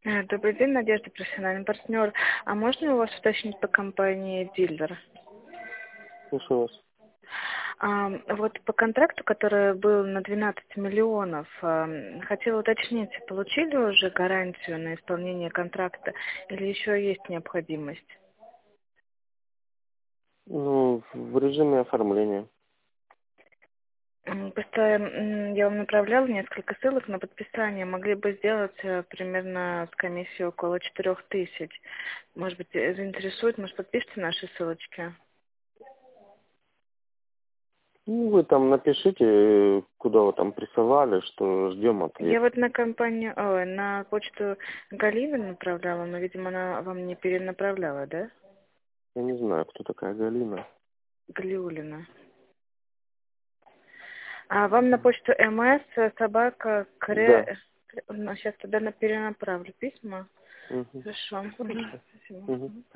Добрый день, Надежда, профессиональный партнер. А можно у вас уточнить по компании дилер? Слушаю вас. Вот по контракту, который был на 12 миллионов, хотела уточнить, получили уже гарантию на исполнение контракта или еще есть необходимость? Ну, в режиме оформления. Просто я вам направляла несколько ссылок на подписание. Могли бы сделать примерно с комиссией около 4000. Может быть, заинтересует, может, подпишите наши ссылочки? Ну, вы там напишите, куда вы там присылали, что ждем Я ответ. вот на компанию, на почту Галины направляла, но, видимо, она вам не перенаправляла, да? Я не знаю, кто такая Галина. Галиулина. А вам на почту МС собака Да. Сейчас тогда перенаправлю письма. Угу. Хорошо. Хорошо. Спасибо. Угу.